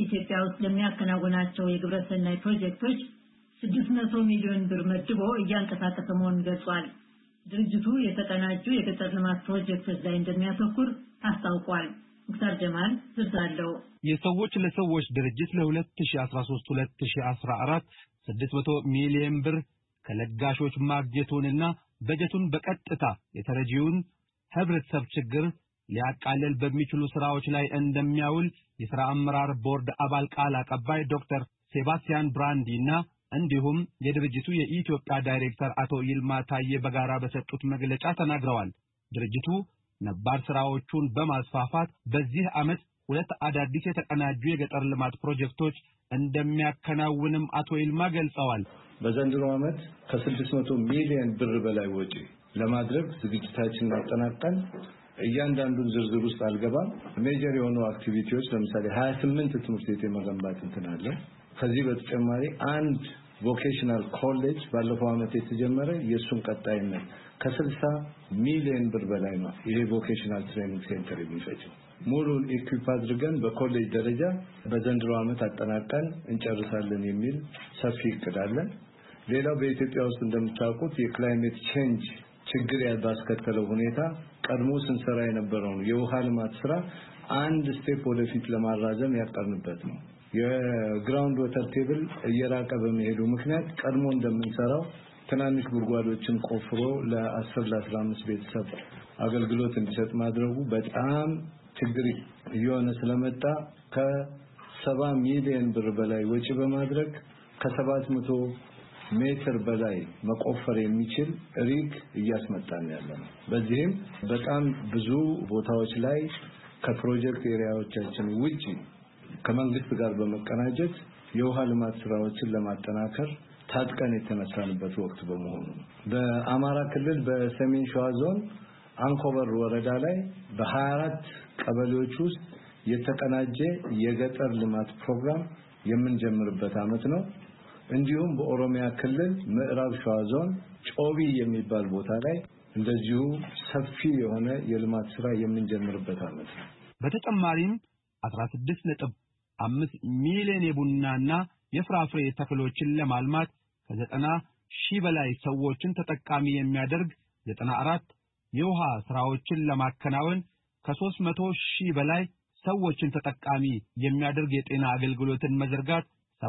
ኢትዮጵያ ውስጥ ለሚያከናውናቸው የግብረሰናይ ፕሮጀክቶች 600 ሚሊዮን ብር መድቦ እያንቀሳቀሰ መሆኑን ገልጿል። ድርጅቱ የተቀናጁ የገጠር ልማት ፕሮጀክቶች ላይ እንደሚያተኩር አስታውቋል። ሙክታር ጀማል ዝርዝራለው። የሰዎች ለሰዎች ድርጅት ለ2013-2014 600 ሚሊዮን ብር ከለጋሾች ማግኘቱንና በጀቱን በቀጥታ የተረጂውን ህብረተሰብ ችግር ሊያቃልል በሚችሉ ስራዎች ላይ እንደሚያውል የሥራ አመራር ቦርድ አባል ቃል አቀባይ ዶክተር ሴባስቲያን ብራንዲና እንዲሁም የድርጅቱ የኢትዮጵያ ዳይሬክተር አቶ ይልማ ታዬ በጋራ በሰጡት መግለጫ ተናግረዋል። ድርጅቱ ነባር ስራዎቹን በማስፋፋት በዚህ ዓመት 2 አዳዲስ የተቀናጁ የገጠር ልማት ፕሮጀክቶች እንደሚያከናውንም አቶ ይልማ ገልጸዋል። በዘንድሮ ዓመት ከ600 ሚሊዮን ብር በላይ ወጪ ለማድረግ ዝግጅታችንን አጠናቀን እያንዳንዱን ዝርዝር ውስጥ አልገባም። ሜጀር የሆኑ አክቲቪቲዎች ለምሳሌ 28 ትምህርት ቤት የመገንባት እንትን አለ። ከዚህ በተጨማሪ አንድ ቮኬሽናል ኮሌጅ ባለፈው ዓመት የተጀመረ የሱን ቀጣይነት ከ60 ሚሊዮን ብር በላይ ነው። ይሄ ቮኬሽናል ትሬኒንግ ሴንተር የሚፈጀው ሙሉን ኢኩዊፕ አድርገን በኮሌጅ ደረጃ በዘንድሮ ዓመት አጠናቀን እንጨርሳለን የሚል ሰፊ እቅድ አለን። ሌላው በኢትዮጵያ ውስጥ እንደምታውቁት የክላይሜት ቼንጅ ችግር ያስከተለው ሁኔታ ቀድሞ ስንሰራ የነበረውን የውሃ ልማት ስራ አንድ ስቴፕ ወደፊት ለማራዘም ያቀርንበት ነው። የግራውንድ ወተር ቴብል እየራቀ በመሄዱ ምክንያት ቀድሞ እንደምንሰራው ትናንሽ ጉድጓዶችን ቆፍሮ ለ10 ለ15 ቤተሰብ አገልግሎት እንዲሰጥ ማድረጉ በጣም ችግር እየሆነ ስለመጣ ከ70 ሚሊዮን ብር በላይ ወጪ በማድረግ ከ700 ሜትር በላይ መቆፈር የሚችል ሪግ እያስመጣን ያለነው። በዚህም በጣም ብዙ ቦታዎች ላይ ከፕሮጀክት ኤሪያዎቻችን ውጪ ከመንግስት ጋር በመቀናጀት የውሃ ልማት ስራዎችን ለማጠናከር ታጥቀን የተነሳንበት ወቅት በመሆኑ በአማራ ክልል በሰሜን ሸዋ ዞን አንኮበር ወረዳ ላይ በ24 ቀበሌዎች ውስጥ የተቀናጀ የገጠር ልማት ፕሮግራም የምንጀምርበት ዓመት ነው። እንዲሁም በኦሮሚያ ክልል ምዕራብ ሸዋ ዞን ጮቢ የሚባል ቦታ ላይ እንደዚሁ ሰፊ የሆነ የልማት ስራ የምንጀምርበት ዓመት ነው። በተጨማሪም 16.5 ሚሊዮን የቡናና የፍራፍሬ ተክሎችን ለማልማት ከ90 ሺህ በላይ ሰዎችን ተጠቃሚ የሚያደርግ 94 የውሃ ስራዎችን ለማከናወን ከ300 ሺህ በላይ ሰዎችን ተጠቃሚ የሚያደርግ የጤና አገልግሎትን መዘርጋት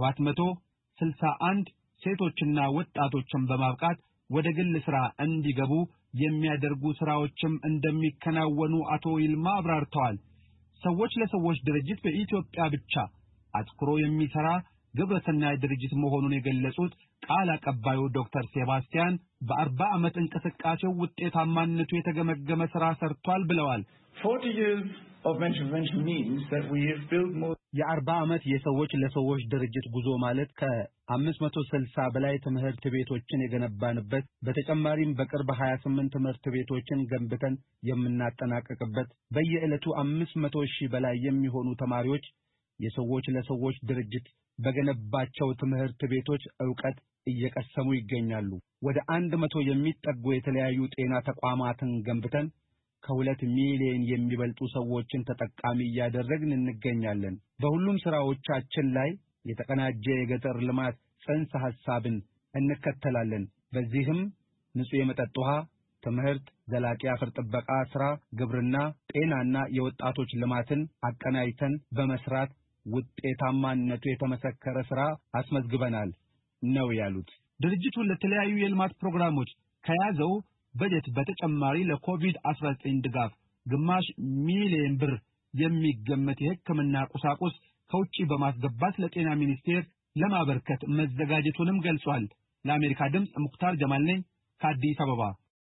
761 ሴቶችና ወጣቶችን በማብቃት ወደ ግል ስራ እንዲገቡ የሚያደርጉ ስራዎችም እንደሚከናወኑ አቶ ይልማ አብራርተዋል። ሰዎች ለሰዎች ድርጅት በኢትዮጵያ ብቻ አትኩሮ የሚሰራ ግብረሰናይ ድርጅት መሆኑን የገለጹት ቃል አቀባዩ ዶክተር ሴባስቲያን በ40 ዓመት እንቅስቃሴው ውጤታማነቱ የተገመገመ ስራ ሰርቷል ብለዋል። 40 years of intervention means that we have built more. የ40 ዓመት የሰዎች ለሰዎች ድርጅት ጉዞ ማለት ከ560 በላይ ትምህርት ቤቶችን የገነባንበት በተጨማሪም በቅርብ 28 ትምህርት ቤቶችን ገንብተን የምናጠናቀቅበት በየዕለቱ 500 ሺህ በላይ የሚሆኑ ተማሪዎች የሰዎች ለሰዎች ድርጅት በገነባቸው ትምህርት ቤቶች ዕውቀት እየቀሰሙ ይገኛሉ። ወደ 100 የሚጠጉ የተለያዩ ጤና ተቋማትን ገንብተን ከ2 ሚሊዮን የሚበልጡ ሰዎችን ተጠቃሚ እያደረግን እንገኛለን። በሁሉም ስራዎቻችን ላይ የተቀናጀ የገጠር ልማት ጽንሰ ሐሳብን እንከተላለን። በዚህም ንጹህ የመጠጥ ውሃ፣ ትምህርት፣ ዘላቂ አፈር ጥበቃ ስራ፣ ግብርና፣ ጤናና የወጣቶች ልማትን አቀናጅተን በመስራት ውጤታማነቱ የተመሰከረ ስራ አስመዝግበናል ነው ያሉት። ድርጅቱ ለተለያዩ የልማት ፕሮግራሞች ከያዘው በጀት በተጨማሪ ለኮቪድ-19 ድጋፍ ግማሽ ሚሊዮን ብር የሚገመት የሕክምና ቁሳቁስ ከውጪ በማስገባት ለጤና ሚኒስቴር ለማበርከት መዘጋጀቱንም ገልጿል። ለአሜሪካ ድምጽ ሙክታር ጀማል ነኝ ከአዲስ አበባ።